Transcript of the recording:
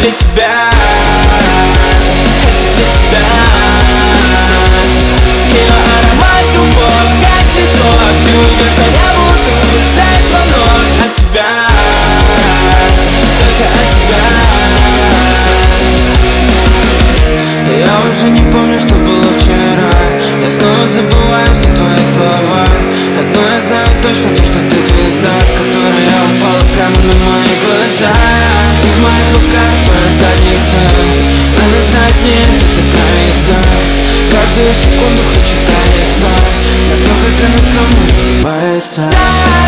для тебя, это для тебя. Ее аромат духов, как цветок. Ты уйдешь, но я буду ждать звонок от тебя, только от тебя. Я уже не помню, что было вчера. Я снова забываю все твои слова. Одно я знаю точно, то, что ты звезда, которая упала прямо на мои глаза. И в моих руках твоя задница, она знает, мне это нравится. Каждую секунду хочу таиться на то, как она скромно раздевается.